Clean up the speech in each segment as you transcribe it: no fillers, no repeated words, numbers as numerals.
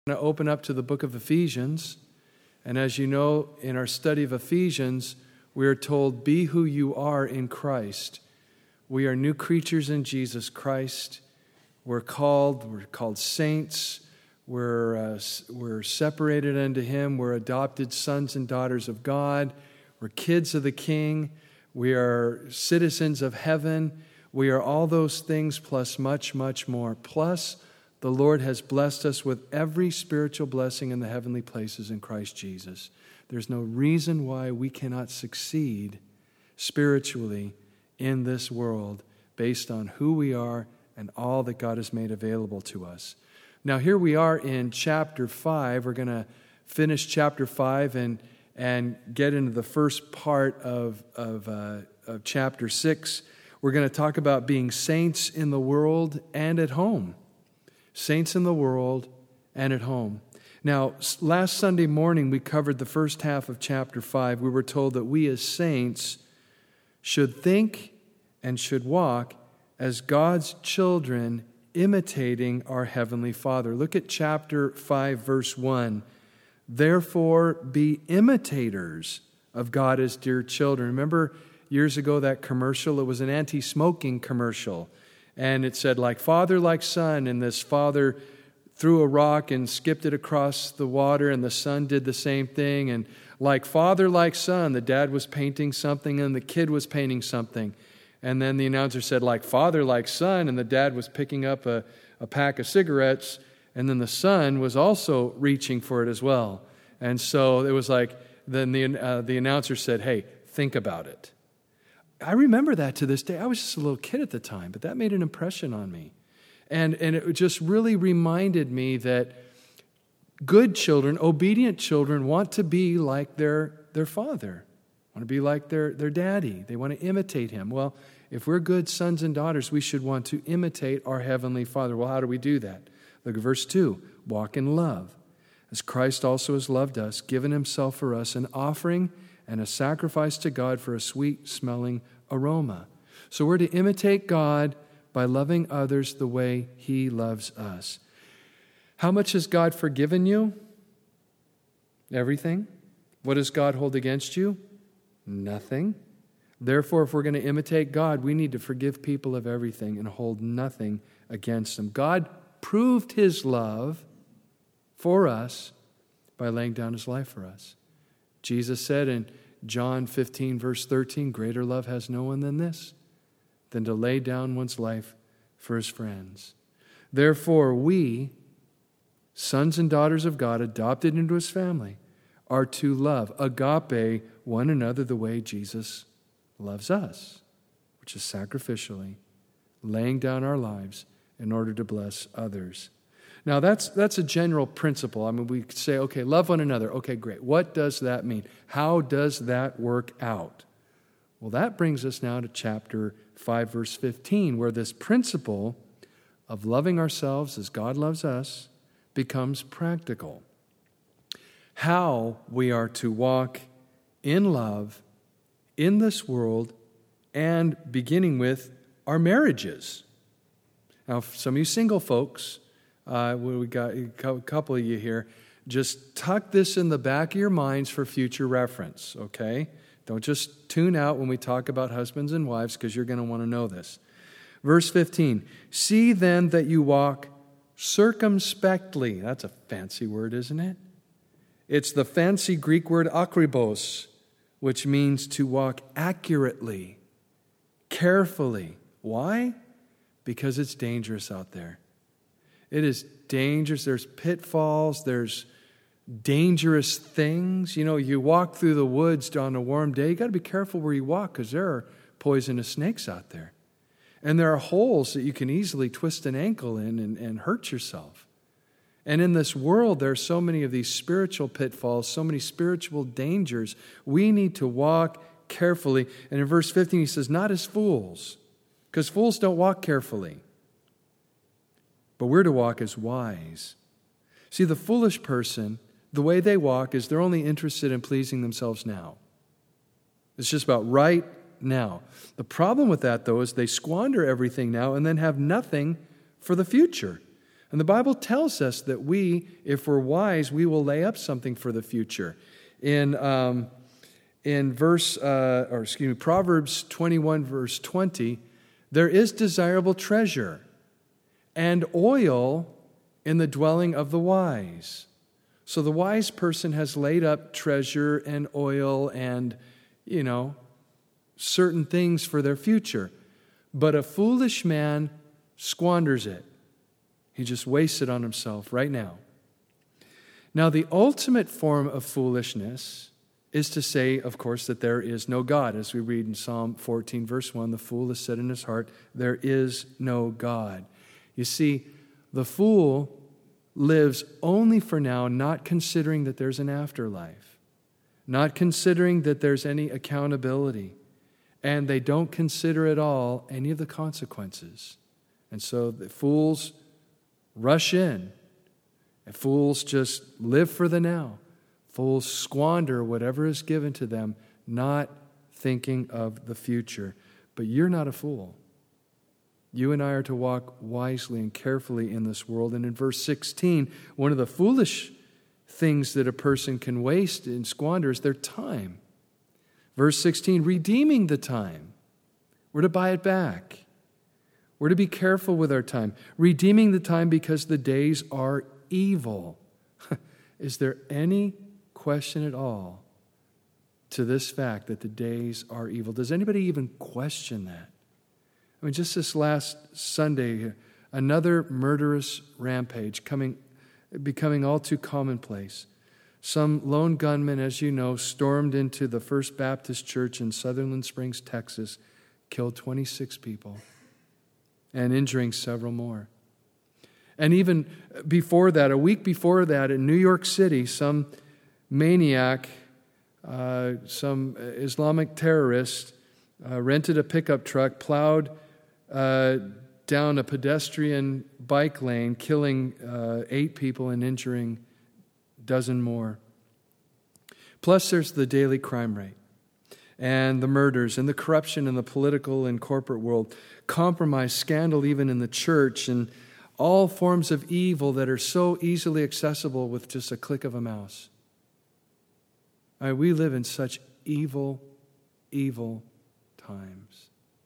going to open up to the book of Ephesians. And as you know, in our study of Ephesians, we are told, be who you are in Christ. We are new creatures in Jesus Christ. We're called saints. We're separated unto Him. We're adopted sons and daughters of God. We're kids of the King. We are citizens of heaven. We are all those things plus much, much more. Plus, the Lord has blessed us with every spiritual blessing in the heavenly places in Christ Jesus. There's no reason why we cannot succeed spiritually in this world based on who we are and all that God has made available to us. Now, here we are in chapter 5. We're going to finish chapter 5 and get into the first part of chapter 6. We're going to talk about being saints in the world and at home. Saints in the world and at home. Now, last Sunday morning, we covered the first half of chapter 5. We were told that we as saints should think and should walk as God's children, imitating our Heavenly Father. Look at chapter 5, verse 1. Therefore, be imitators of God as dear children. Remember years ago that commercial? It was an anti-smoking commercial. And it said, like father, like son, and this father threw a rock and skipped it across the water, and the son did the same thing. And like father, like son, the dad was painting something, and the kid was painting something. And then the announcer said, like father, like son, and the dad was picking up a pack of cigarettes, and then the son was also reaching for it as well. And so it was like, then the announcer said, hey, think about it. I remember that to this day. I was just a little kid at the time, but that made an impression on me. And it just really reminded me that good children, obedient children, want to be like their father, want to be like their daddy. They want to imitate him. Well, if we're good sons and daughters, we should want to imitate our Heavenly Father. Well, how do we do that? Look at verse 2. Walk in love, as Christ also has loved us, given himself for us, an offering and a sacrifice to God for a sweet-smelling aroma. So we're to imitate God by loving others the way He loves us. How much has God forgiven you? Everything. What does God hold against you? Nothing. Therefore, if we're going to imitate God, we need to forgive people of everything and hold nothing against them. God proved His love for us by laying down His life for us. Jesus said in John 15, verse 13, greater love has no one than this, than to lay down one's life for his friends. Therefore, we, sons and daughters of God, adopted into His family, are to love, agape, one another the way Jesus loves us, which is sacrificially, laying down our lives in order to bless others. Now, that's a general principle. I mean, we could say, okay, love one another. Okay, great. What does that mean? How does that work out? Well, that brings us now to chapter 5, verse 15, where this principle of loving ourselves as God loves us becomes practical. How we are to walk in love in this world, and beginning with our marriages. Now, some of you single folks, we got a couple of you here, just tuck this in the back of your minds for future reference, okay? Don't just tune out when we talk about husbands and wives, because you're going to want to know this. Verse 15, see then that you walk circumspectly. That's a fancy word, isn't it? It's the fancy Greek word akribos, which means to walk accurately, carefully. Why? Because it's dangerous out there. It is dangerous. There's pitfalls. There's dangerous things. You know, you walk through the woods on a warm day. You got to be careful where you walk, because there are poisonous snakes out there. And there are holes that you can easily twist an ankle in and hurt yourself. And in this world, there are so many of these spiritual pitfalls, so many spiritual dangers. We need to walk carefully. And in verse 15, he says, not as fools, because fools don't walk carefully. But we're to walk as wise. See, the foolish person, the way they walk is they're only interested in pleasing themselves now. It's just about right now. The problem with that, though, is they squander everything now and then have nothing for the future. And the Bible tells us that we, if we're wise, we will lay up something for the future. In Proverbs 21, verse 20, there is desirable treasure and oil in the dwelling of the wise. So the wise person has laid up treasure and oil and, certain things for their future. But a foolish man squanders it. He just wastes it on himself right now. Now, the ultimate form of foolishness is to say, of course, that there is no God. As we read in Psalm 14, verse 1, the fool has said in his heart, there is no God. You see, the fool lives only for now, not considering that there's an afterlife, not considering that there's any accountability, and they don't consider at all any of the consequences. And so the fools rush in, and fools just live for the now. Fools squander whatever is given to them, not thinking of the future. But you're not a fool. You and I are to walk wisely and carefully in this world. And in verse 16, one of the foolish things that a person can waste and squander is their time. Verse 16, redeeming the time. We're to buy it back. We're to be careful with our time. Redeeming the time because the days are evil. Is there any question at all to this fact that the days are evil? Does anybody even question that? I mean, just this last Sunday, another murderous rampage becoming all too commonplace. Some lone gunman, as you know, stormed into the First Baptist Church in Sutherland Springs, Texas, killed 26 people, and injuring several more. And even before that, a week before that, in New York City, some maniac, some Islamic terrorist, rented a pickup truck, plowed down a pedestrian bike lane, killing 8 people and injuring a dozen more. Plus, there's the daily crime rate and the murders and the corruption in the political and corporate world, compromise, scandal even in the church, and all forms of evil that are so easily accessible with just a click of a mouse. We live in such evil, evil times.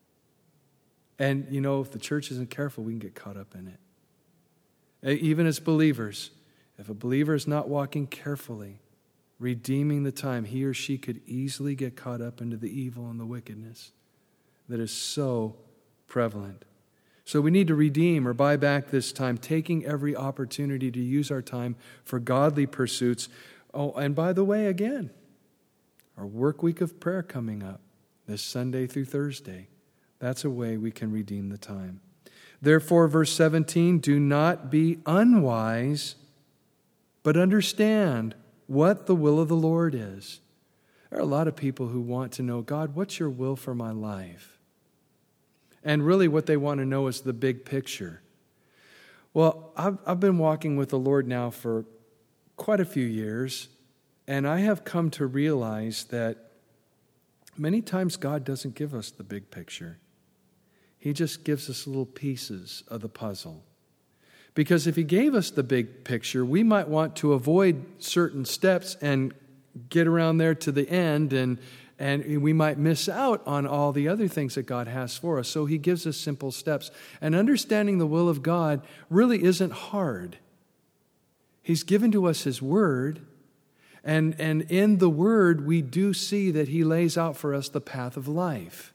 And, if the church isn't careful, we can get caught up in it. Even as believers, if a believer is not walking carefully, redeeming the time, he or she could easily get caught up into the evil and the wickedness that is so prevalent. So we need to redeem or buy back this time, taking every opportunity to use our time for godly pursuits. Oh, and by the way, again, our work week of prayer coming up this Sunday through Thursday. That's a way we can redeem the time. Therefore, verse 17, do not be unwise, but understand what the will of the Lord is. There are a lot of people who want to know, God, what's your will for my life? And really what they want to know is the big picture. Well, I've been walking with the Lord now for quite a few years, and I have come to realize that many times God doesn't give us the big picture. He just gives us little pieces of the puzzle. Because if He gave us the big picture, we might want to avoid certain steps and get around there to the end, and we might miss out on all the other things that God has for us. So He gives us simple steps. And understanding the will of God really isn't hard. He's given to us His Word, and in the Word we do see that He lays out for us the path of life.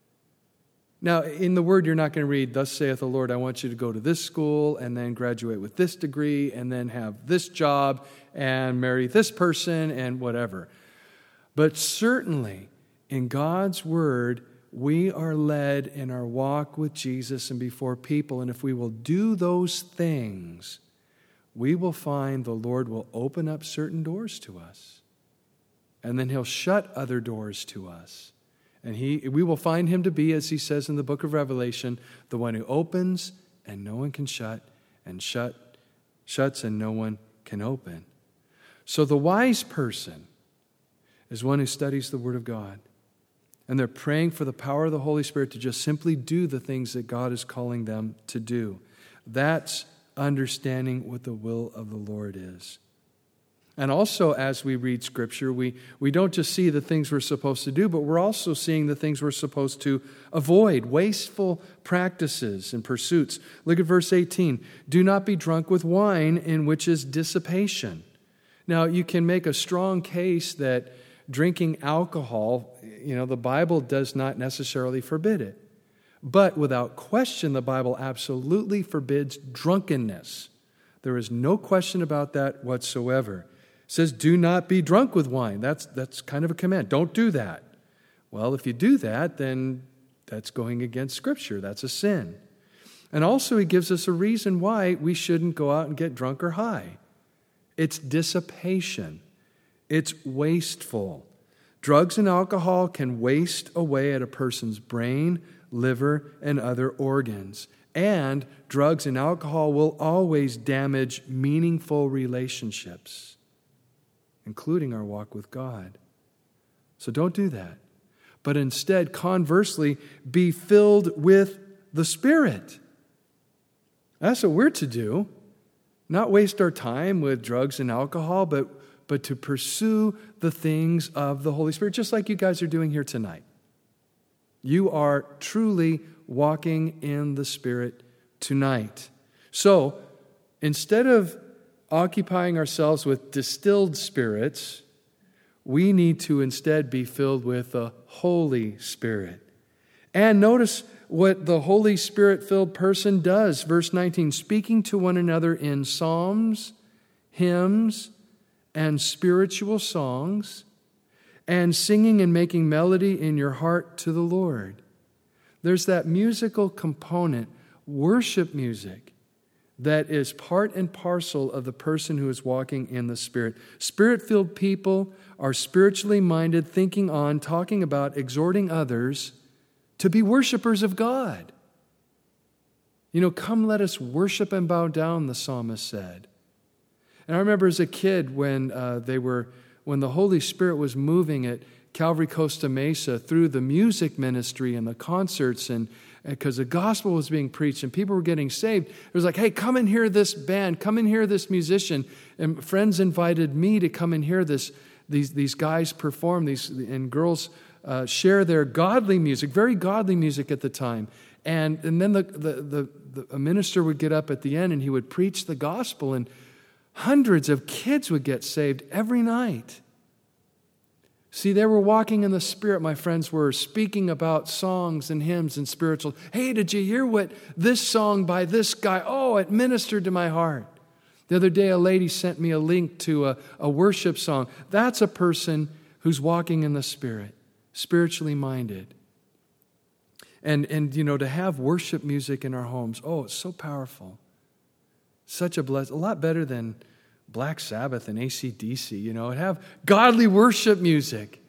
Now, in the Word, you're not going to read, thus saith the Lord, I want you to go to this school and then graduate with this degree and then have this job and marry this person and whatever. But certainly, in God's Word, we are led in our walk with Jesus and before people. And if we will do those things, we will find the Lord will open up certain doors to us. And then He'll shut other doors to us. And we will find Him to be, as He says in the book of Revelation, the one who opens and no one can shut, and shuts and no one can open. So the wise person is one who studies the Word of God. And they're praying for the power of the Holy Spirit to just simply do the things that God is calling them to do. That's understanding what the will of the Lord is. And also, as we read Scripture, we don't just see the things we're supposed to do, but we're also seeing the things we're supposed to avoid, wasteful practices and pursuits. Look at verse 18. Do not be drunk with wine, in which is dissipation. Now, you can make a strong case that drinking alcohol, the Bible does not necessarily forbid it. But without question, the Bible absolutely forbids drunkenness. There is no question about that whatsoever. It says, do not be drunk with wine. That's kind of a command. Don't do that. Well, if you do that, then that's going against Scripture. That's a sin. And also, he gives us a reason why we shouldn't go out and get drunk or high. It's dissipation. It's wasteful. Drugs and alcohol can waste away at a person's brain, liver, and other organs. And drugs and alcohol will always damage meaningful relationships, including our walk with God. So don't do that. But instead, conversely, be filled with the Spirit. That's what we're to do. Not waste our time with drugs and alcohol, but to pursue the things of the Holy Spirit, just like you guys are doing here tonight. You are truly walking in the Spirit tonight. So, instead of occupying ourselves with distilled spirits, we need to instead be filled with the Holy Spirit. And notice what the Holy Spirit-filled person does. Verse 19, speaking to one another in psalms, hymns, and spiritual songs, and singing and making melody in your heart to the Lord. There's that musical component, worship music, that is part and parcel of the person who is walking in the Spirit. Spirit-filled people are spiritually minded, thinking on, talking about, exhorting others to be worshipers of God. Come let us worship and bow down, the psalmist said. And I remember as a kid when the Holy Spirit was moving at Calvary Costa Mesa through the music ministry and the concerts, and because the gospel was being preached and people were getting saved, it was like, hey, come and hear this band, come and hear this musician. And friends invited me to come and hear these guys perform, and girls share their godly music, very godly music at the time. And then a minister would get up at the end and he would preach the gospel, and hundreds of kids would get saved every night. See, they were walking in the Spirit, my friends, were speaking about songs and hymns and spiritual. Hey, did you hear what this song by this guy? Oh, it ministered to my heart. The other day, a lady sent me a link to a worship song. That's a person who's walking in the Spirit, spiritually minded. And to have worship music in our homes, it's so powerful. Such a blessing, a lot better than Black Sabbath and AC/DC, have godly worship music.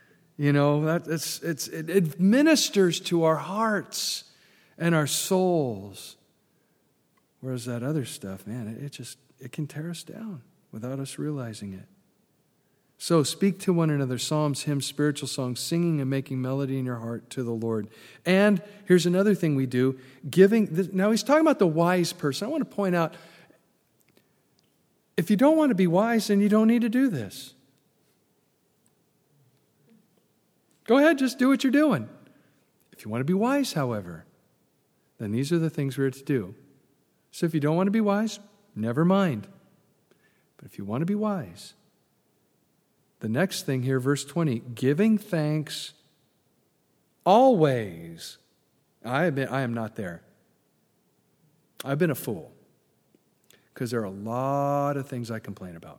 It ministers to our hearts and our souls. Whereas that other stuff, man, it can tear us down without us realizing it. So speak to one another, psalms, hymns, spiritual songs, singing and making melody in your heart to the Lord. And here's another thing we do, giving. Now he's talking about the wise person. I want to point out, if you don't want to be wise, then you don't need to do this. Go ahead, just do what you're doing. If you want to be wise, however, then these are the things we're to do. So if you don't want to be wise, never mind. But if you want to be wise, the next thing here, verse 20, giving thanks always. I admit I am not there. I've been a fool. Because there are a lot of things I complain about.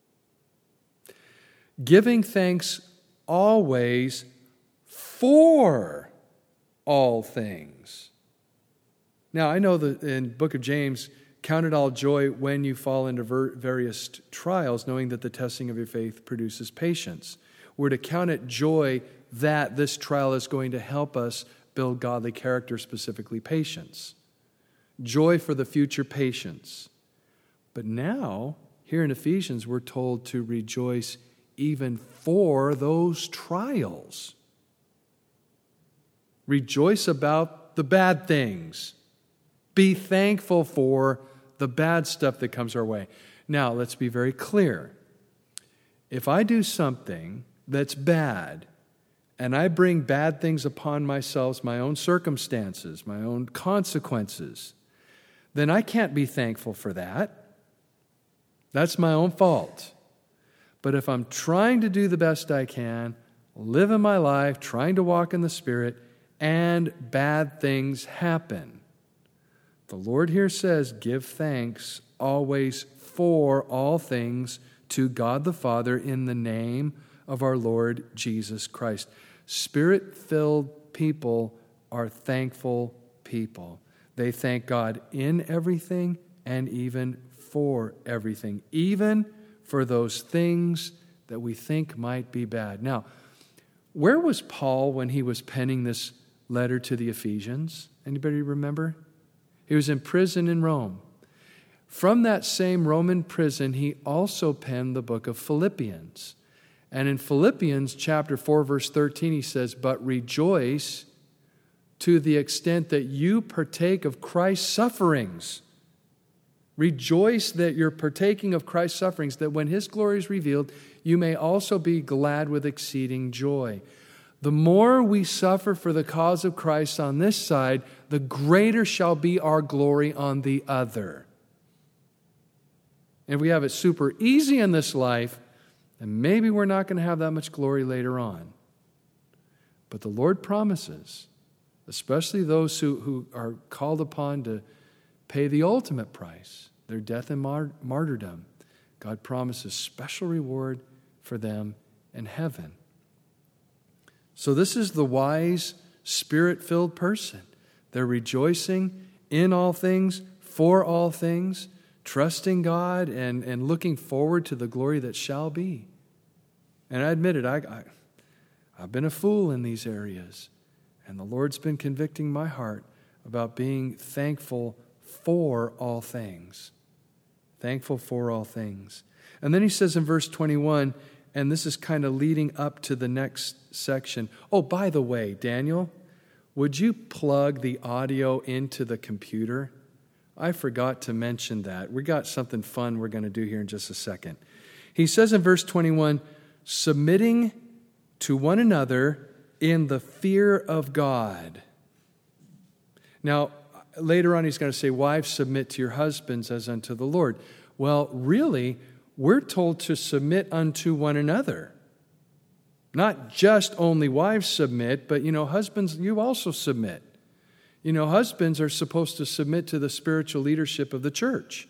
Giving thanks always for all things. Now, I know that in the book of James, count it all joy when you fall into various trials, knowing that the testing of your faith produces patience. We're to count it joy that this trial is going to help us build godly character, specifically patience. Joy for the future, patience. But now, here in Ephesians, we're told to rejoice even for those trials. Rejoice about the bad things. Be thankful for the bad stuff that comes our way. Now, let's be very clear. If I do something that's bad, and I bring bad things upon myself, my own circumstances, my own consequences, then I can't be thankful for that. That's my own fault. But if I'm trying to do the best I can, living my life, trying to walk in the Spirit, and bad things happen, the Lord here says, give thanks always for all things to God the Father in the name of our Lord Jesus Christ. Spirit-filled people are thankful people. They thank God in everything and even for everything, even for those things that we think might be bad. Now, where was Paul when he was penning this letter to the Ephesians? Anybody remember? He was in prison in Rome. From that same Roman prison, he also penned the book of Philippians. And in Philippians chapter 4, verse 13, he says, "But rejoice to the extent that you partake of Christ's sufferings." Rejoice that you're partaking of Christ's sufferings, that when His glory is revealed, you may also be glad with exceeding joy. The more we suffer for the cause of Christ on this side, the greater shall be our glory on the other. And if we have it super easy in this life, then maybe we're not going to have that much glory later on. But the Lord promises, especially those who are called upon to pay the ultimate price, their death and martyrdom, God promises special reward for them in heaven. So this is the wise, Spirit-filled person. They're rejoicing in all things, for all things, trusting God and looking forward to the glory that shall be. And I admit it, I've been a fool in these areas. And the Lord's been convicting my heart about being thankful for all things. Thankful for all things. And then he says in verse 21, and this is kind of leading up to the next section. Oh, by the way, Daniel, would you plug the audio into the computer? I forgot to mention that. We got something fun we're going to do here in just a second. He says in verse 21, submitting to one another in the fear of God. Now, later on he's going to say, wives, submit to your husbands as unto the Lord. Well, really, we're told to submit unto one another. Not just only wives submit, but, husbands, you also submit. Husbands are supposed to submit to the spiritual leadership of the church.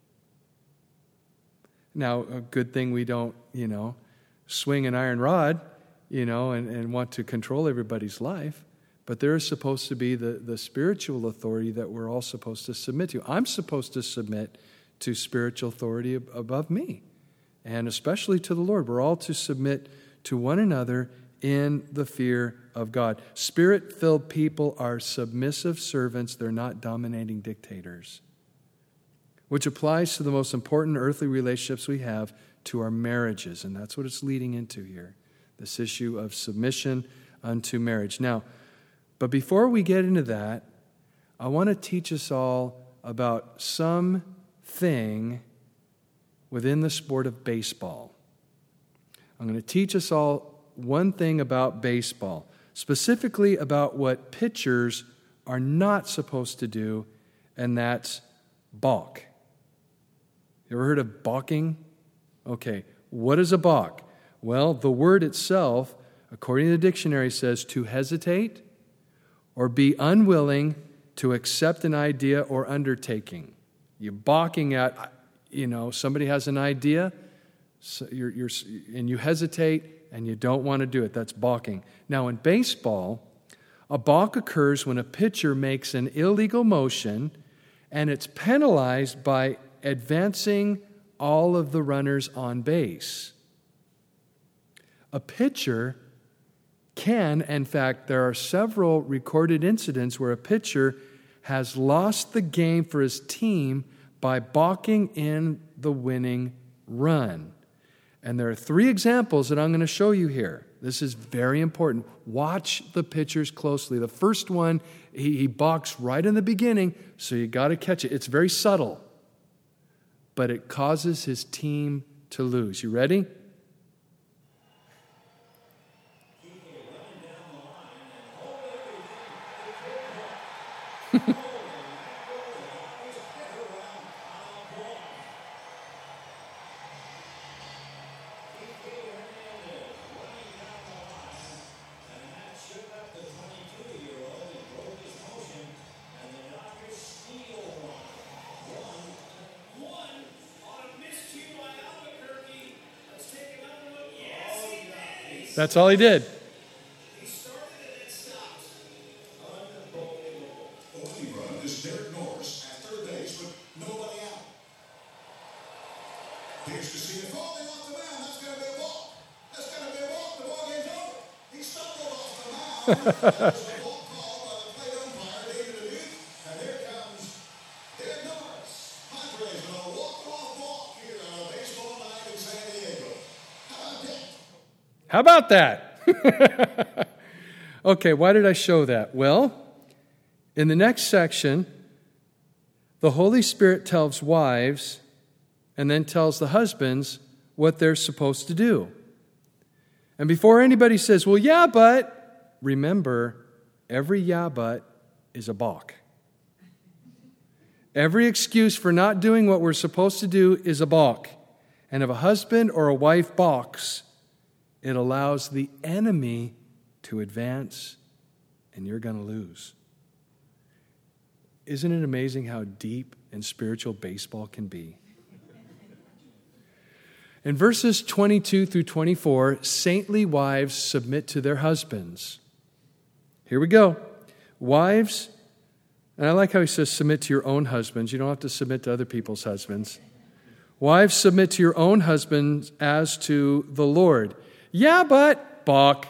Now, a good thing we don't, swing an iron rod, and want to control everybody's life. But there is supposed to be the spiritual authority that we're all supposed to submit to. I'm supposed to submit to spiritual authority above me, and especially to the Lord. We're all to submit to one another in the fear of God. Spirit-filled people are submissive servants. They're not dominating dictators, which applies to the most important earthly relationships we have, to our marriages. And that's what it's leading into here, this issue of submission unto marriage. Now, but before we get into that, I want to teach us all about something within the sport of baseball. I'm going to teach us all one thing about baseball, specifically about what pitchers are not supposed to do, and that's balk. You ever heard of balking? Okay, what is a balk? Well, the word itself, according to the dictionary, says to hesitate or be unwilling to accept an idea or undertaking. You're balking at, somebody has an idea, so and you hesitate and you don't want to do it. That's balking. Now, in baseball, a balk occurs when a pitcher makes an illegal motion, and it's penalized by advancing all of the runners on base. A pitcher can, in fact, there are several recorded incidents where a pitcher has lost the game for his team by balking in the winning run. And there are 3 examples that I'm going to show you here. This is very important. Watch the pitchers closely. The first one, he balks right in the beginning, so you got to catch it. It's very subtle. but it causes his team to lose. You ready? That's all he did. He started and then stopped. The winning run is Derek Norris at third base with nobody out. Here's to see it falling off the mound. That's going to be a ball. That's going to be a ball. The ball game's over. He stumbled off the mound. That was a ball called by the plate umpire, David Dubuque. And here comes Derek Norris. Padres with a walk-off walk here on a baseball night in San Diego. How about that? Okay, why did I show that? Well, in the next section, the Holy Spirit tells wives and then tells the husbands what they're supposed to do. And before anybody says, well, yeah, but, remember, every yeah, but is a balk. Every excuse for not doing what we're supposed to do is a balk. And if a husband or a wife balks, it allows the enemy to advance, and you're going to lose. Isn't it amazing how deep and spiritual baseball can be? In verses 22 through 24, saintly wives submit to their husbands. Here we go. Wives, and I like how he says submit to your own husbands. You don't have to submit to other people's husbands. Wives, submit to your own husbands as to the Lord. Yeah, but, balk.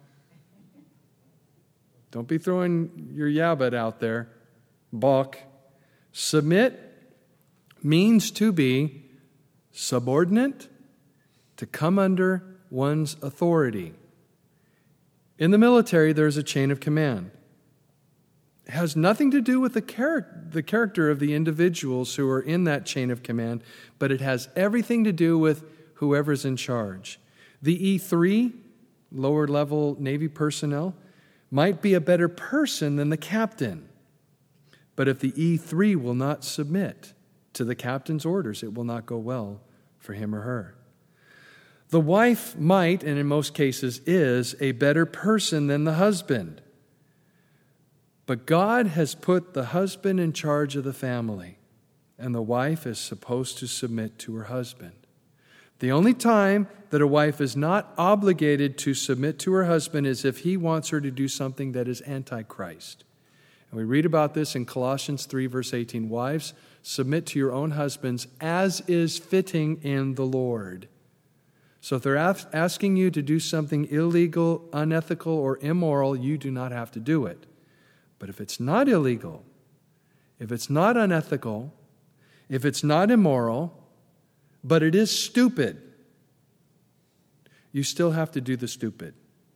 Don't be throwing your yeah, but out there. Balk. Submit means to be subordinate, to come under one's authority. In the military, there's a chain of command. It has nothing to do with the character of the individuals who are in that chain of command, but it has everything to do with whoever's in charge. The E3, lower level Navy personnel, might be a better person than the captain. But if the E3 will not submit to the captain's orders, it will not go well for him or her. The wife might, and in most cases is, a better person than the husband. But God has put the husband in charge of the family, and the wife is supposed to submit to her husband. The only time that a wife is not obligated to submit to her husband is if he wants her to do something that is anti-Christ. And we read about this in Colossians 3, verse 18. Wives, submit to your own husbands as is fitting in the Lord. So if they're asking you to do something illegal, unethical, or immoral, you do not have to do it. But if it's not illegal, if it's not unethical, if it's not immoral, but it is stupid, you still have to do the stupid.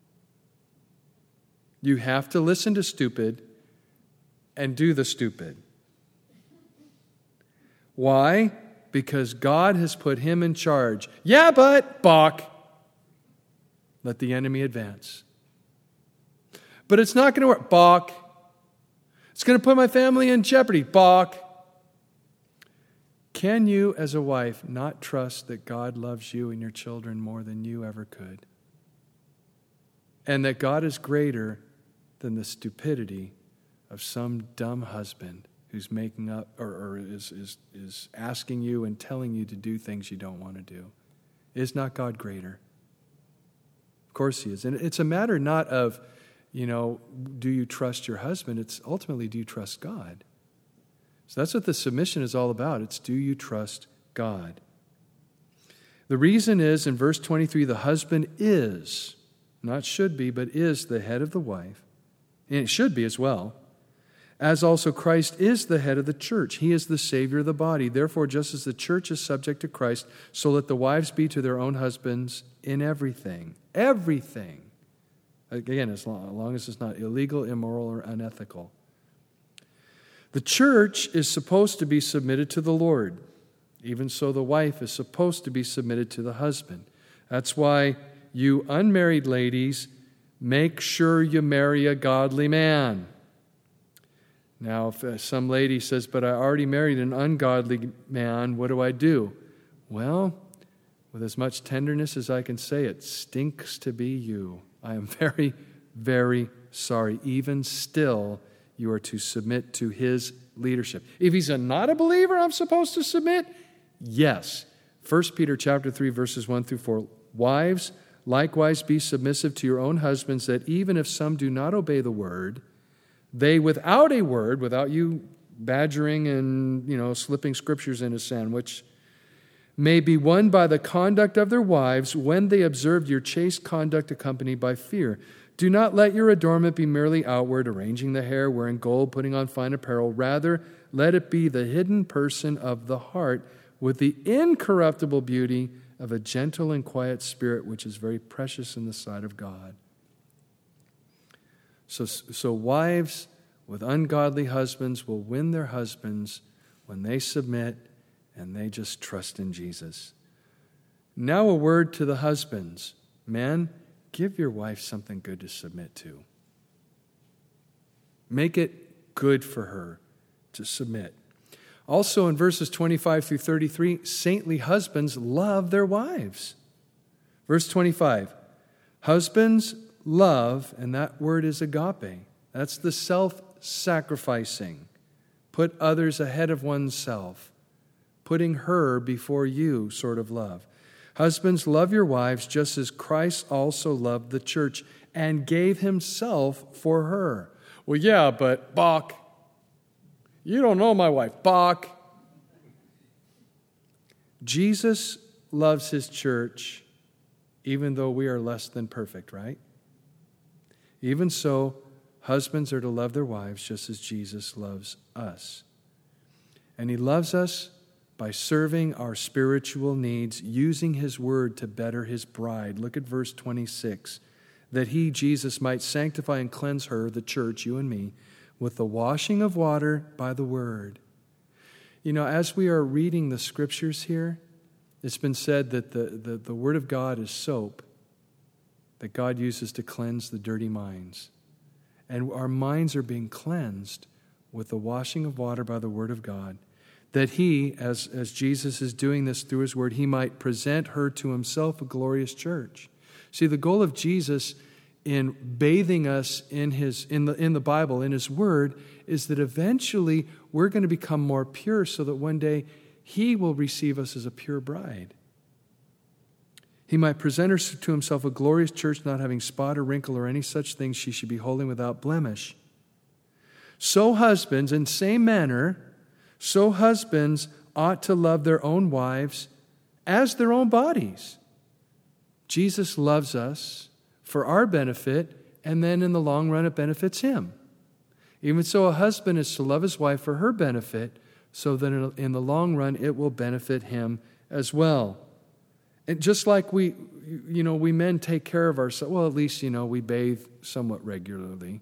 You have to listen to stupid and do the stupid. Why? Because God has put him in charge. Yeah, but, balk. Let the enemy advance. But it's not going to work. Balk. It's going to put my family in jeopardy. Balk. Can you, as a wife, not trust that God loves you and your children more than you ever could? And that God is greater than the stupidity of some dumb husband who's making up or is asking you and telling you to do things you don't want to do? Is not God greater? Of course he is. And it's a matter not of, do you trust your husband? It's ultimately, do you trust God? So that's what the submission is all about. It's, do you trust God? The reason is, in verse 23, the husband is, not should be, but is the head of the wife. And it should be as well. As also Christ is the head of the church. He is the Savior of the body. Therefore, just as the church is subject to Christ, so let the wives be to their own husbands in everything. Everything. Again, as long as it's not illegal, immoral, or unethical. The church is supposed to be submitted to the Lord. Even so, the wife is supposed to be submitted to the husband. That's why you unmarried ladies, make sure you marry a godly man. Now, if some lady says, but I already married an ungodly man, what do I do? Well, with as much tenderness as I can say, it stinks to be you. I am very, very sorry. Even still, you are to submit to his leadership. If he's not a believer, I'm supposed to submit? Yes. 1 Peter chapter 3, verses 1 through 4. Wives, likewise be submissive to your own husbands, that even if some do not obey the word, they without a word, without you badgering and, slipping scriptures in a sandwich, may be won by the conduct of their wives when they observe your chaste conduct accompanied by fear. Do not let your adornment be merely outward, arranging the hair, wearing gold, putting on fine apparel. Rather, let it be the hidden person of the heart with the incorruptible beauty of a gentle and quiet spirit, which is very precious in the sight of God. So wives with ungodly husbands will win their husbands when they submit and they just trust in Jesus. Now a word to the husbands. Men, give your wife something good to submit to. Make it good for her to submit. Also in verses 25 through 33, saintly husbands love their wives. Verse 25, husbands love, and that word is agape. That's the self-sacrificing. Put others ahead of oneself. Putting her before you sort of love. Husbands, love your wives just as Christ also loved the church and gave himself for her. Well, yeah, but Bach, you don't know my wife. Bach. Jesus loves his church even though we are less than perfect, right? Even so, husbands are to love their wives just as Jesus loves us. And he loves us by serving our spiritual needs, using his word to better his bride. Look at verse 26. That he, Jesus, might sanctify and cleanse her, the church, you and me, with the washing of water by the word. As we are reading the scriptures here, it's been said that the word of God is soap that God uses to cleanse the dirty minds. And our minds are being cleansed with the washing of water by the word of God. That he, as Jesus is doing this through his word, he might present her to himself a glorious church. See, the goal of Jesus in bathing us in the Bible, in his word, is that eventually we're going to become more pure so that one day he will receive us as a pure bride. He might present her to himself a glorious church, not having spot or wrinkle or any such thing. She should be holy without blemish. So husbands, in same manner, so husbands ought to love their own wives as their own bodies. Jesus loves us for our benefit, and then in the long run it benefits him. Even so, a husband is to love his wife for her benefit, so that in the long run it will benefit him as well. And just like we men take care of ourselves, well, at least, we bathe somewhat regularly.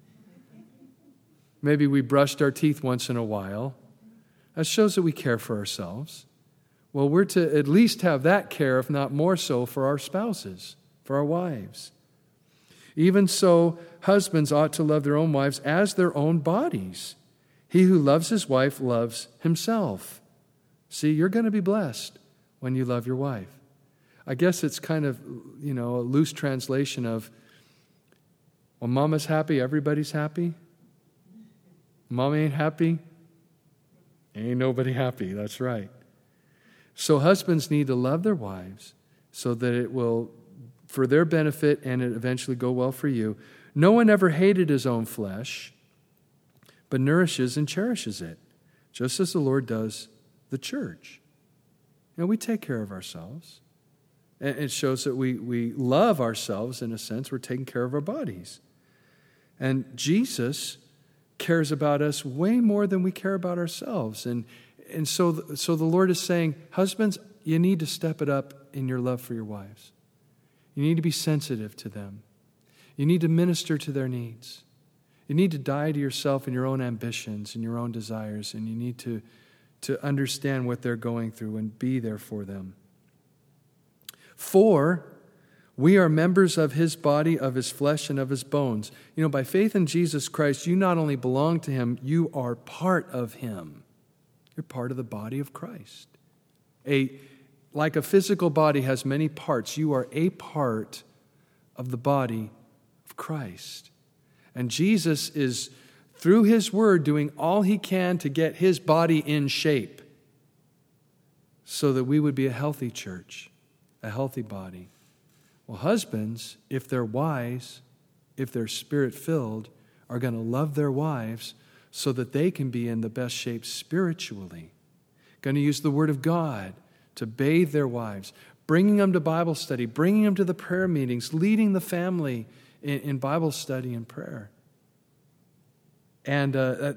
Maybe we brushed our teeth once in a while. That shows that we care for ourselves. Well, we're to at least have that care, if not more so, for our spouses, for our wives. Even so, husbands ought to love their own wives as their own bodies. He who loves his wife loves himself. See, you're going to be blessed when you love your wife. I guess it's kind of, a loose translation of, when mama's happy, everybody's happy. Mama ain't happy, ain't nobody happy. That's right. So husbands need to love their wives so that it will, for their benefit, and it eventually go well for you. No one ever hated his own flesh, but nourishes and cherishes it, just as the Lord does the church. We take care of ourselves. And it shows that we love ourselves in a sense. We're taking care of our bodies. And Jesus cares about us way more than we care about ourselves. And so the Lord is saying, husbands, you need to step it up in your love for your wives. You need to be sensitive to them. You need to minister to their needs. You need to die to yourself and your own ambitions and your own desires, and you need to to understand what they're going through and be there for them. 4, we are members of his body, of his flesh, and of his bones. By faith in Jesus Christ, you not only belong to him, you are part of him. You're part of the body of Christ. Like a physical body has many parts, you are a part of the body of Christ. And Jesus is, through his word, doing all he can to get his body in shape so that we would be a healthy church, a healthy body. Well, husbands, if they're wise, if they're spirit-filled, are going to love their wives so that they can be in the best shape spiritually. Going to use the Word of God to bathe their wives, bringing them to Bible study, bringing them to the prayer meetings, leading the family in Bible study and prayer. And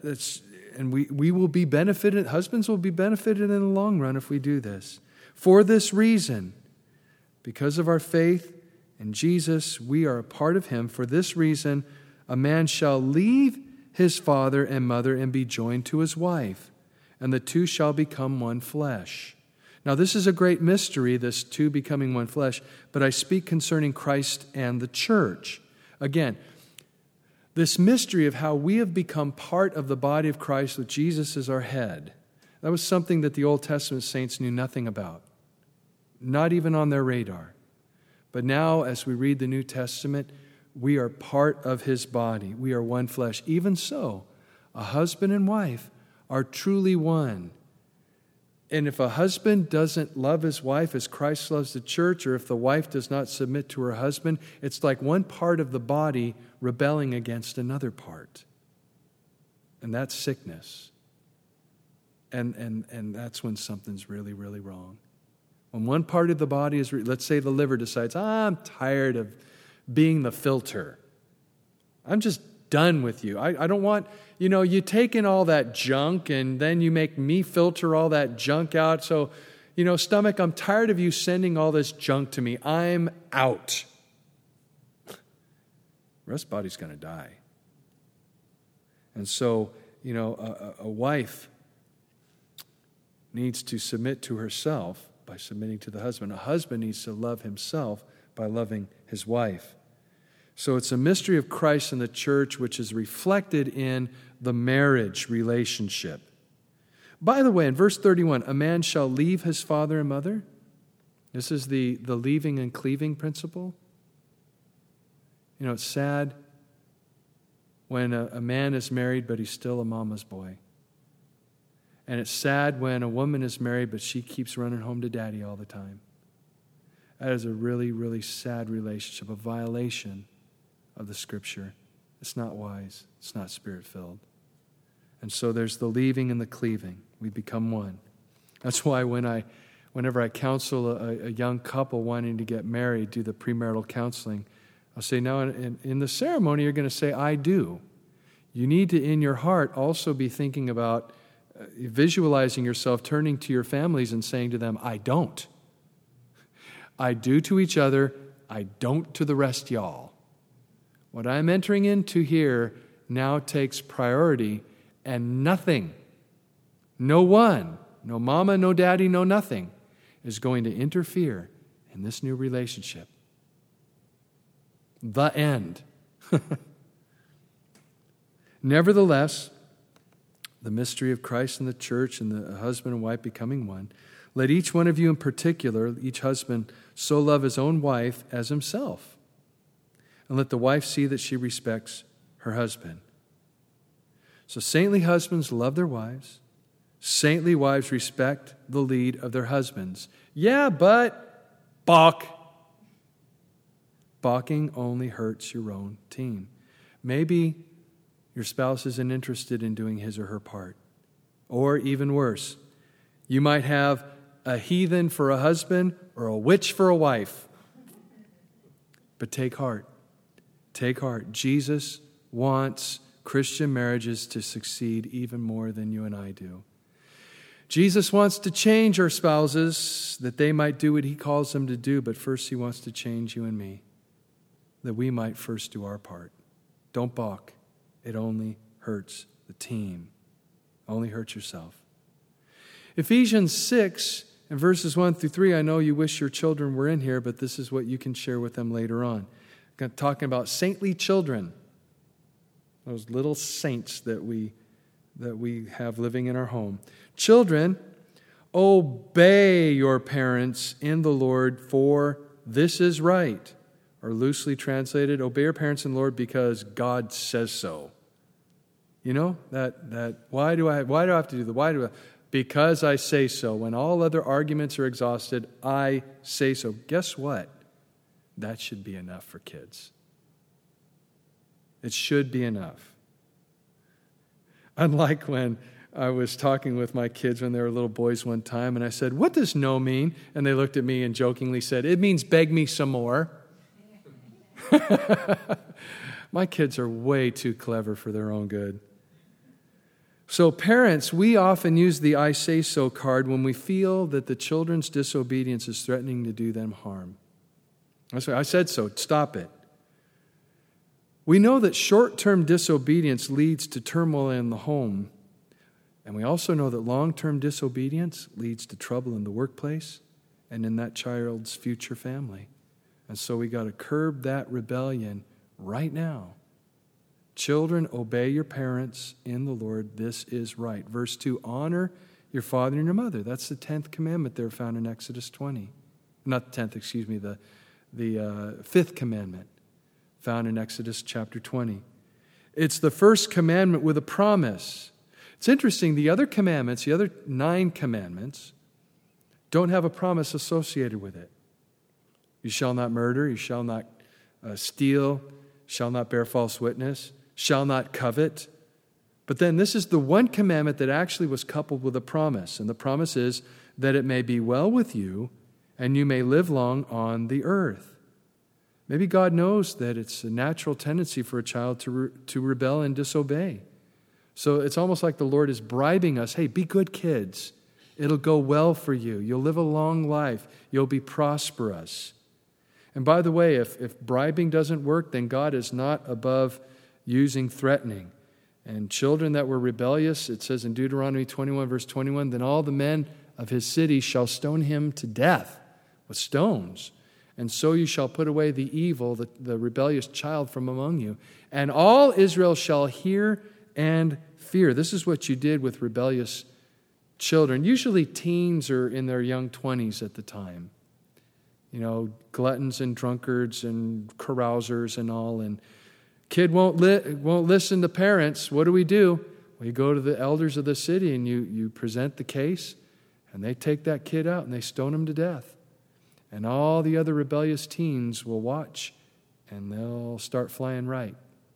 we will be benefited, husbands will be benefited in the long run if we do this. For this reason, because of our faith in Jesus, we are a part of him. For this reason, a man shall leave his father and mother and be joined to his wife, and the two shall become one flesh. Now, this is a great mystery, this two becoming one flesh, but I speak concerning Christ and the church. Again, this mystery of how we have become part of the body of Christ with Jesus as our head, that was something that the Old Testament saints knew nothing about, not even on their radar. But now, as we read the New Testament, we are part of his body. We are one flesh. Even so, a husband and wife are truly one. And if a husband doesn't love his wife as Christ loves the church, or if the wife does not submit to her husband, it's like one part of the body rebelling against another part. And that's sickness. And that's when something's really, really wrong. When one part of the body is, let's say the liver decides, I'm tired of being the filter. I'm just done with you. I don't want, you take in all that junk and then you make me filter all that junk out. So, stomach, I'm tired of you sending all this junk to me. I'm out. The rest of the body's going to die. And so, a wife needs to submit to herself by submitting to the husband. A husband needs to love himself by loving his wife. So it's a mystery of Christ and the church which is reflected in the marriage relationship. By the way, in verse 31, a man shall leave his father and mother. This is the leaving and cleaving principle. It's sad when a man is married but he's still a mama's boy. And it's sad when a woman is married but she keeps running home to daddy all the time. That is a really, really sad relationship, a violation of the Scripture. It's not wise. It's not Spirit-filled. And so there's the leaving and the cleaving. We become one. That's why whenever I counsel a young couple wanting to get married, do the premarital counseling, I'll say, now in the ceremony, you're going to say, I do. You need to, in your heart, also be thinking about visualizing yourself turning to your families and saying to them, I don't. I do to each other, I don't to the rest y'all. What I'm entering into here now takes priority, and nothing, no one, no mama, no daddy, no nothing, is going to interfere in this new relationship. The end. Nevertheless, the mystery of Christ and the church and the husband and wife becoming one, let each one of you in particular, each husband, so love his own wife as himself. And let the wife see that she respects her husband. So saintly husbands love their wives. Saintly wives respect the lead of their husbands. Yeah, but balk. Balking only hurts your own team. Maybe your spouse isn't interested in doing his or her part. Or even worse, you might have a heathen for a husband or a witch for a wife. But take heart. Take heart. Jesus wants Christian marriages to succeed even more than you and I do. Jesus wants to change our spouses that they might do what he calls them to do, but first he wants to change you and me, that we might first do our part. Don't balk. It only hurts the team. Only hurts yourself. Ephesians 6 and verses 1 through 3, I know you wish your children were in here, but this is what you can share with them later on. Talking about saintly children, those little saints that we have living in our home. Children, obey your parents in the Lord, for this is right. Or loosely translated, obey your parents in the Lord because God says so. You know, that why do I have to do that? Because I say so. When all other arguments are exhausted, I say so. Guess what? That should be enough for kids. It should be enough. Unlike when I was talking with my kids when they were little boys one time, and I said, "What does no mean?" And they looked at me and jokingly said, "It means beg me some more." My kids are way too clever for their own good. So parents, we often use the I say so card when we feel that the children's disobedience is threatening to do them harm. I say, I said so, stop it. We know that short-term disobedience leads to turmoil in the home. And we also know that long-term disobedience leads to trouble in the workplace and in that child's future family. And so we got to curb that rebellion right now. Children, obey your parents in the Lord. This is right. Verse 2, honor your father and your mother. That's the 10th commandment there found in Exodus 20. Not the 10th, excuse me, the 5th commandment found in Exodus chapter 20. It's the first commandment with a promise. It's interesting, the other commandments, the other 9 commandments, don't have a promise associated with it. You shall not murder, you shall not steal, shall not bear false witness, shall not covet. But then this is the one commandment that actually was coupled with a promise. And the promise is that it may be well with you and you may live long on the earth. Maybe God knows that it's a natural tendency for a child to rebel and disobey. So it's almost like the Lord is bribing us. Hey, be good kids. It'll go well for you. You'll live a long life. You'll be prosperous. And by the way, if bribing doesn't work, then God is not above using threatening. And children that were rebellious, it says in Deuteronomy 21, verse 21, then all the men of his city shall stone him to death with stones. And so you shall put away the evil, the rebellious child from among you. And all Israel shall hear and fear. This is what you did with rebellious children. Usually teens are in their young 20s at the time. You know, gluttons and drunkards and carousers and all. And kid won't listen to parents. What do? Well, you go to the elders of the city and you present the case, and they take that kid out and they stone him to death. And all the other rebellious teens will watch, and they'll start flying right.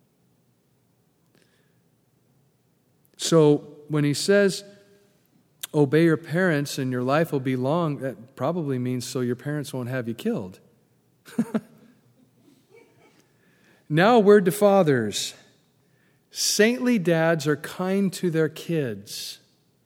So when he says, obey your parents and your life will be long, that probably means so your parents won't have you killed. Now a word to fathers. Saintly dads are kind to their kids.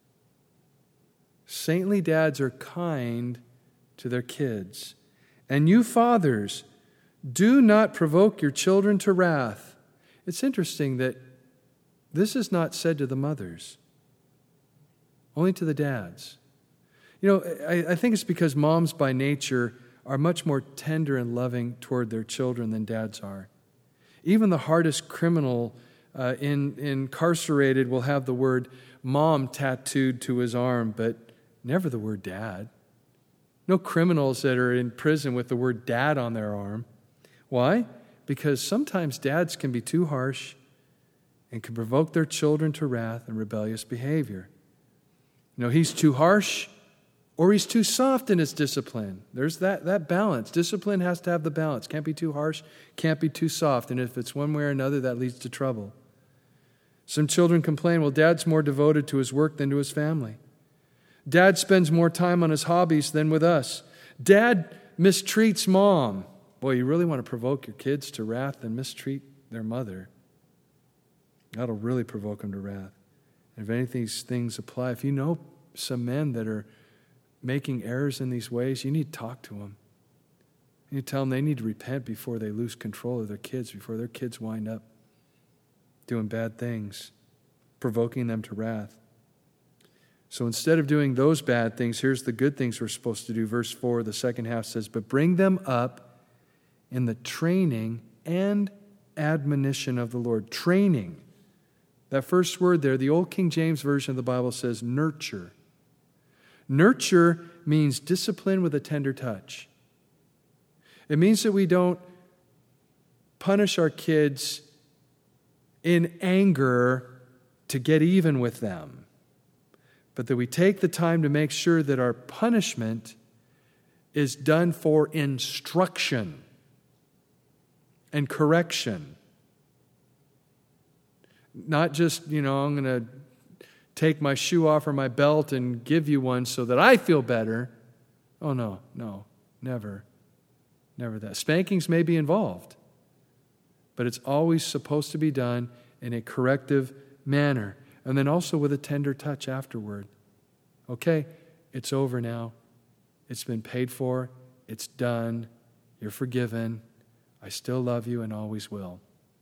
Saintly dads are kind to their kids. And you fathers, do not provoke your children to wrath. It's interesting that this is not said to the mothers, only to the dads. You know, I think it's because moms by nature are much more tender and loving toward their children than dads are. Even the hardest criminal incarcerated will have the word mom tattooed to his arm, but never the word dad. No criminals that are in prison with the word dad on their arm. Why? Because sometimes dads can be too harsh and can provoke their children to wrath and rebellious behavior. You know, he's too harsh or he's too soft in his discipline. There's that balance. Discipline has to have the balance. Can't be too harsh, can't be too soft. And if it's one way or another, that leads to trouble. Some children complain, well, dad's more devoted to his work than to his family. Dad spends more time on his hobbies than with us. Dad mistreats mom. Boy, you really want to provoke your kids to wrath and mistreat their mother. That'll really provoke them to wrath. And if any of these things apply, if you know some men that are making errors in these ways, you need to talk to them. You need to tell them they need to repent before they lose control of their kids, before their kids wind up doing bad things, provoking them to wrath. So instead of doing those bad things, here's the good things we're supposed to do. Verse 4, the second half says, but bring them up in the training and admonition of the Lord. Training. That first word there, the old King James Version of the Bible says nurture. Nurture means discipline with a tender touch. It means that we don't punish our kids in anger to get even with them, but that we take the time to make sure that our punishment is done for instruction and correction. Not just, I'm going to take my shoe off or my belt and give you one so that I feel better. Oh, no, never. Never that. Spankings may be involved, but it's always supposed to be done in a corrective manner. And then also with a tender touch afterward. Okay, it's over now. It's been paid for. It's done. You're forgiven. I still love you and always will.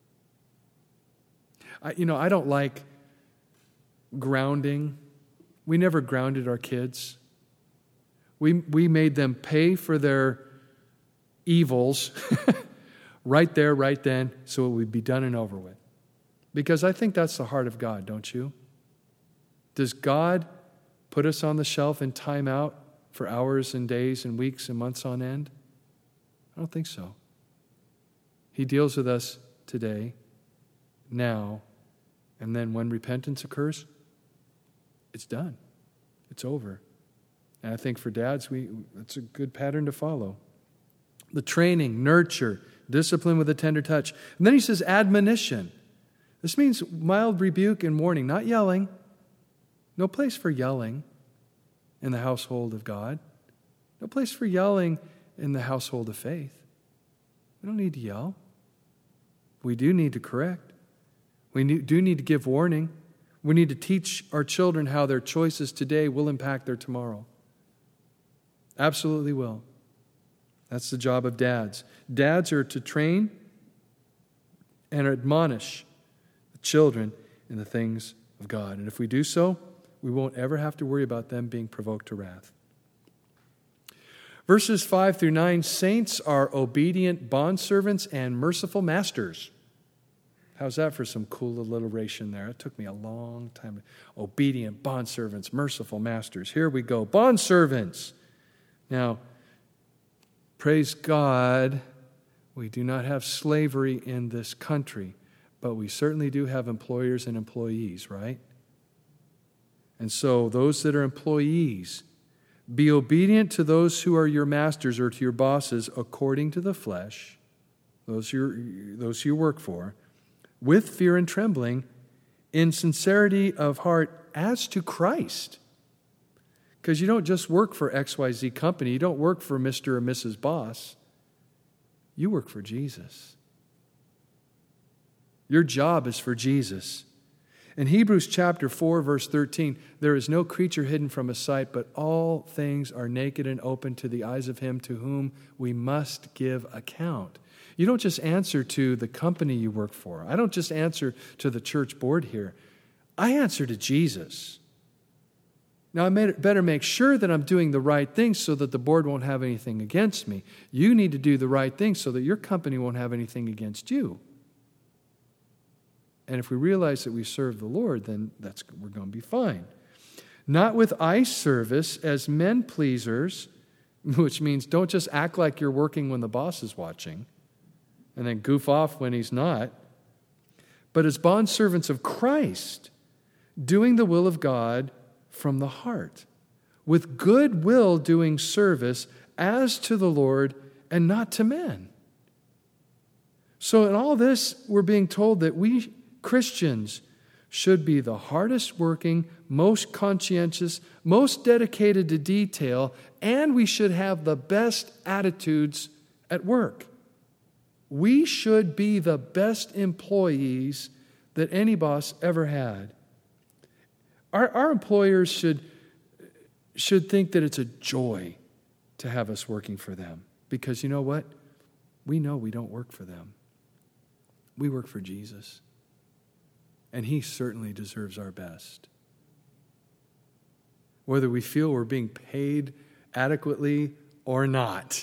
I don't like grounding. We never grounded our kids. We made them pay for their evils right there, right then, so it would be done and over with. Because I think that's the heart of God, don't you? Does God put us on the shelf in time out for hours and days and weeks and months on end? I don't think so. He deals with us today, now, and then when repentance occurs, it's done. It's over. And I think for dads, it's a good pattern to follow. The training, nurture, discipline with a tender touch. And then he says admonition. This means mild rebuke and warning, not yelling. No place for yelling in the household of God. No place for yelling in the household of faith. We don't need to yell. We do need to correct. We do need to give warning. We need to teach our children how their choices today will impact their tomorrow. Absolutely will. That's the job of dads. Dads are to train and admonish the children in the things of God. And if we do so, we won't ever have to worry about them being provoked to wrath. Verses 5 through 9, saints are obedient bondservants and merciful masters. How's that for some cool alliteration there? It took me a long time. Obedient bondservants, merciful masters. Here we go. Bondservants. Now, praise God, we do not have slavery in this country, but we certainly do have employers and employees, right? And so those that are employees, be obedient to those who are your masters or to your bosses according to the flesh, those you work for, with fear and trembling, in sincerity of heart as to Christ. Because you don't just work for XYZ company. You don't work for Mr. or Mrs. Boss. You work for Jesus. Your job is for Jesus. In Hebrews chapter 4, verse 13, there is no creature hidden from His sight, but all things are naked and open to the eyes of Him to whom we must give account. You don't just answer to the company you work for. I don't just answer to the church board here. I answer to Jesus. Now, I better make sure that I'm doing the right thing so that the board won't have anything against me. You need to do the right thing so that your company won't have anything against you. And if we realize that we serve the Lord, then we're going to be fine. Not with eye service as men pleasers, which means don't just act like you're working when the boss is watching and then goof off when he's not, but as bondservants of Christ, doing the will of God from the heart, with good will doing service as to the Lord and not to men. So in all this, we're being told that we Christians should be the hardest working, most conscientious, most dedicated to detail, and we should have the best attitudes at work. We should be the best employees that any boss ever had. Our employers should think that it's a joy to have us working for them. Because you know what? We know we don't work for them. We work for Jesus. And He certainly deserves our best. whether we feel we're being paid adequately or not.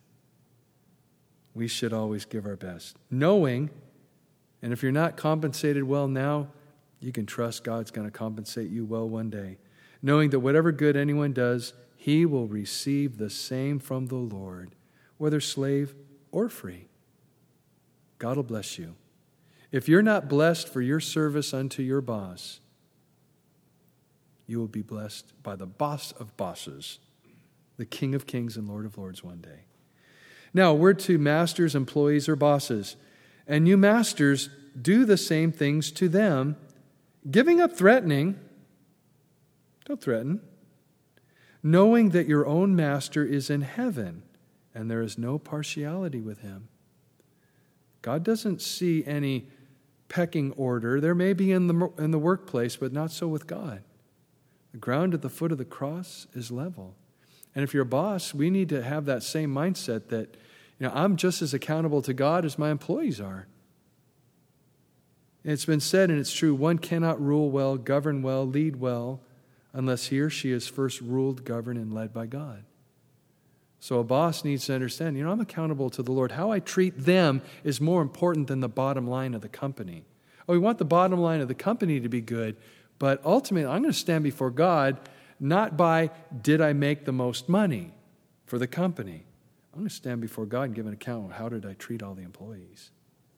We should always give our best, knowing, and if you're not compensated well now, you can trust God's going to compensate you well one day, knowing that whatever good anyone does, he will receive the same from the Lord, whether slave or free. God will bless you. If you're not blessed for your service unto your boss, you will be blessed by the boss of bosses, the King of Kings and Lord of Lords one day. Now, we're to masters, employees, or bosses. And you masters, do the same things to them, giving up threatening. Don't threaten. Knowing that your own master is in heaven, and there is no partiality with him. God doesn't see any pecking order. There may be in the workplace, but not so with God. The ground at the foot of the cross is level. And if you're a boss, we need to have that same mindset that, I'm just as accountable to God as my employees are. And it's been said, and it's true, one cannot rule well, govern well, lead well, unless he or she is first ruled, governed, and led by God. So a boss needs to understand, I'm accountable to the Lord. How I treat them is more important than the bottom line of the company. We want the bottom line of the company to be good, but ultimately I'm going to stand before God not by did I make the most money for the company. I'm going to stand before God and give an account of how did I treat all the employees.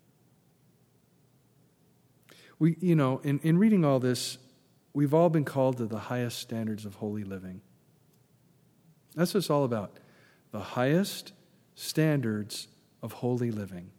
In reading all this, we've all been called to the highest standards of holy living. That's what it's all about. The highest standards of holy living.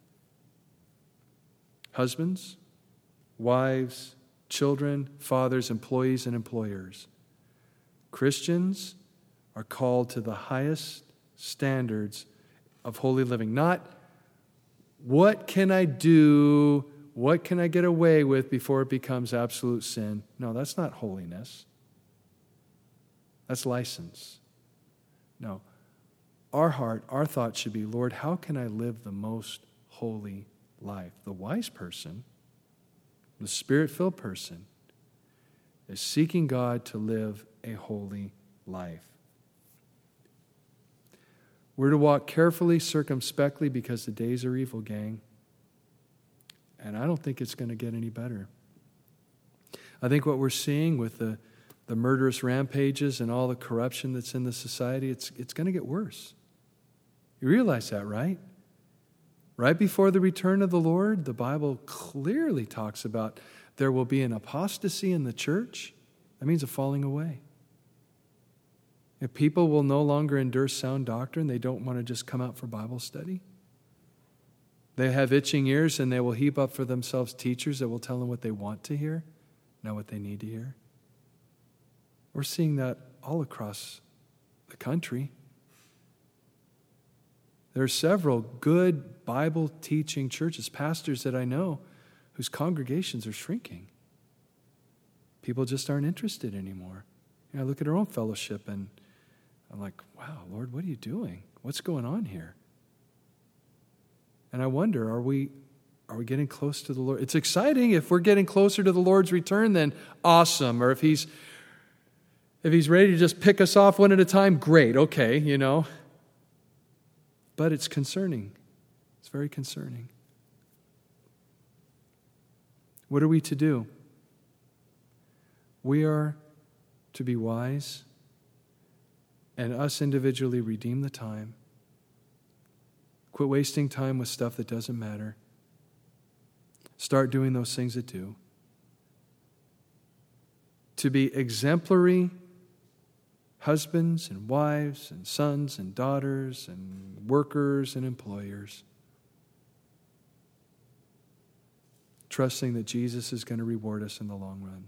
Husbands, wives, children, fathers, employees, and employers. Christians are called to the highest standards of holy living. Not what can I do, what can I get away with before it becomes absolute sin. No, that's not holiness. That's license. No. Our heart, our thought should be, Lord, how can I live the most holy life? The wise person, the Spirit-filled person, is seeking God to live a holy life. We're to walk carefully, circumspectly, because the days are evil, gang. And I don't think it's going to get any better. I think what we're seeing with the murderous rampages and all the corruption that's in the society, it's going to get worse. You realize that, right? Right before the return of the Lord, the Bible clearly talks about there will be an apostasy in the church. That means a falling away. If people will no longer endure sound doctrine, they don't want to just come out for Bible study. They have itching ears and they will heap up for themselves teachers that will tell them what they want to hear, not what they need to hear. We're seeing that all across the country. There are several good Bible-teaching churches, pastors that I know, whose congregations are shrinking. People just aren't interested anymore. I look at our own fellowship and I'm like, wow, Lord, what are you doing? What's going on here? And I wonder, are we getting close to the Lord? It's exciting if we're getting closer to the Lord's return, then awesome. Or if He's ready to just pick us off one at a time, great, okay, But it's concerning. It's very concerning. What are we to do? We are to be wise and us individually redeem the time. Quit wasting time with stuff that doesn't matter. Start doing those things that do. To be exemplary husbands and wives and sons and daughters and workers and employers. Trusting that Jesus is going to reward us in the long run.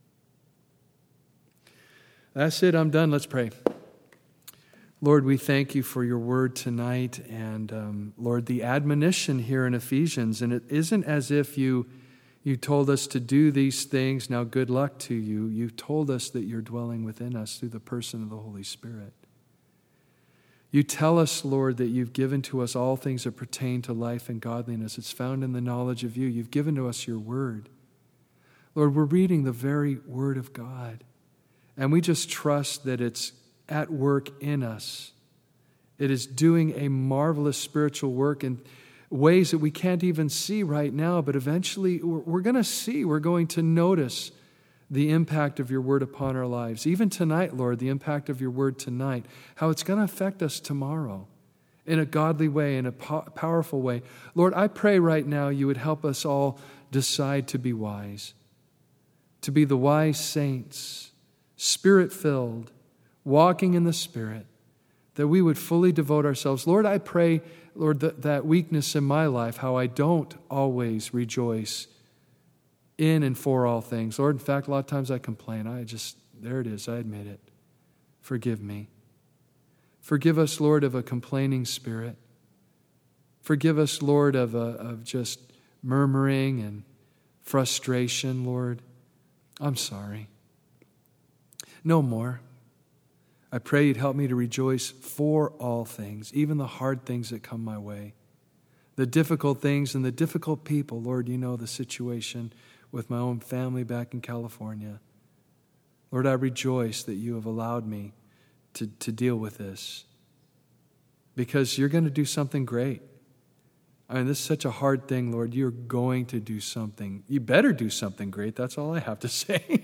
That's it. I'm done. Let's pray. Lord, we thank you for your word tonight. And Lord, the admonition here in Ephesians, and it isn't as if you told us to do these things, now good luck to you. You told us that you're dwelling within us through the person of the Holy Spirit. You tell us, Lord, that you've given to us all things that pertain to life and godliness. It's found in the knowledge of you. You've given to us your word. Lord, we're reading the very word of God. And we just trust that it's at work in us. It is doing a marvelous spiritual work in ways that we can't even see right now, but eventually we're going to see, we're going to notice the impact of your word upon our lives. Even tonight, Lord, the impact of your word tonight, how it's going to affect us tomorrow in a godly way, in a powerful way. Lord, I pray right now you would help us all decide to be wise, to be the wise saints, Spirit-filled, walking in the Spirit, that we would fully devote ourselves. Lord, I pray, Lord, that weakness in my life, how I don't always rejoice in and for all things. Lord, in fact, a lot of times I complain. There it is, I admit it. Forgive me. Forgive us, Lord, of a complaining spirit. Forgive us, Lord, of just murmuring and frustration, Lord. I'm sorry. No more. I pray you'd help me to rejoice for all things, even the hard things that come my way. The difficult things and the difficult people. Lord, you know the situation with my own family back in California. Lord, I rejoice that you have allowed me to deal with this, because you're going to do something great. I mean, this is such a hard thing, Lord. You're going to do something. You better do something great. That's all I have to say.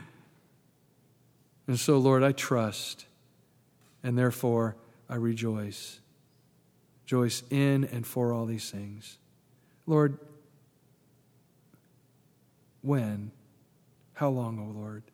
And so, Lord, I trust, and therefore I rejoice. Rejoice in and for all these things. Lord, when? How long, O Lord?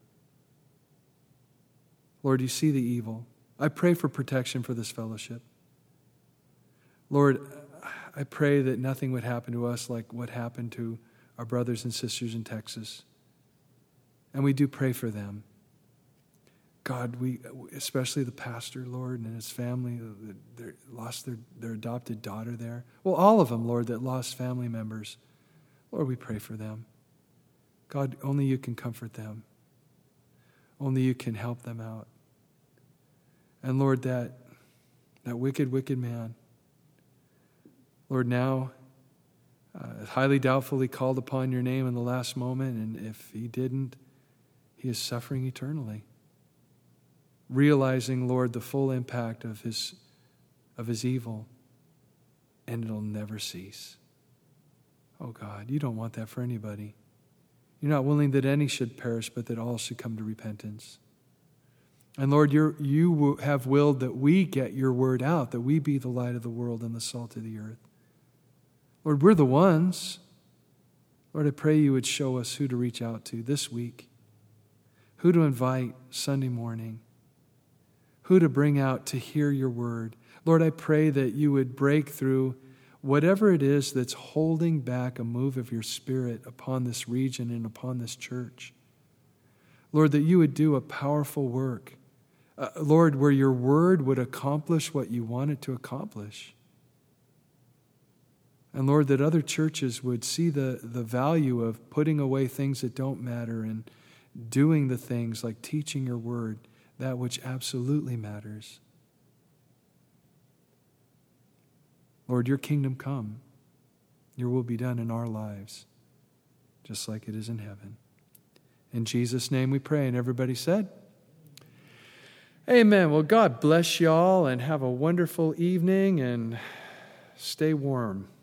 Lord, you see the evil. I pray for protection for this fellowship. Lord, I pray that nothing would happen to us like what happened to our brothers and sisters in Texas. And we do pray for them. God, we, especially the pastor, Lord, and his family, they lost their adopted daughter there. Well, all of them, Lord, that lost family members. Lord, we pray for them. God, only you can comfort them. Only you can help them out. And Lord, that wicked, wicked man, Lord, now highly doubtfully called upon your name in the last moment, and if he didn't, he is suffering eternally. Realizing, Lord, the full impact of his evil, and it'll never cease. Oh God, you don't want that for anybody. You're not willing that any should perish, but that all should come to repentance. And Lord, you have willed that we get your word out, that we be the light of the world and the salt of the earth. Lord, we're the ones. Lord, I pray you would show us who to reach out to this week, who to invite Sunday morning, who to bring out to hear your word. Lord, I pray that you would break through whatever it is that's holding back a move of your Spirit upon this region and upon this church. Lord, that you would do a powerful work. Lord, where your word would accomplish what you want it to accomplish. And Lord, that other churches would see the value of putting away things that don't matter and doing the things like teaching your word, that which absolutely matters. Lord, your kingdom come. Your will be done in our lives, just like it is in heaven. In Jesus' name we pray. And everybody said, amen. Well, God bless y'all and have a wonderful evening and stay warm.